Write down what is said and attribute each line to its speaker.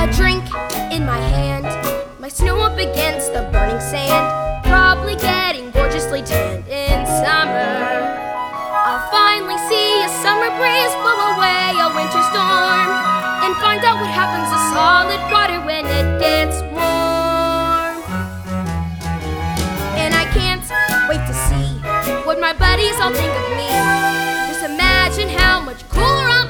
Speaker 1: A drink in my hand, my snow up against the burning sand, probably getting gorgeously tanned in summer. I'll finally see a summer breeze blow away a winter storm, and find out what happens to solid water when it gets warm. And I can't wait to see what my buddies all think of me. Just imagine how much cooler I'll